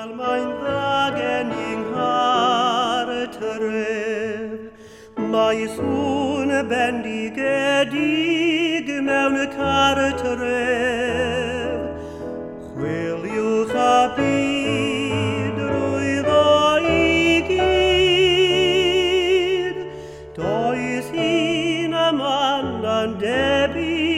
Wel mae'n ddagen i'n nghartref, mae sŵn bendigedig mewn y cartref. Chwiliwch a byd rwyddo i gyd, does un am anna'n debyg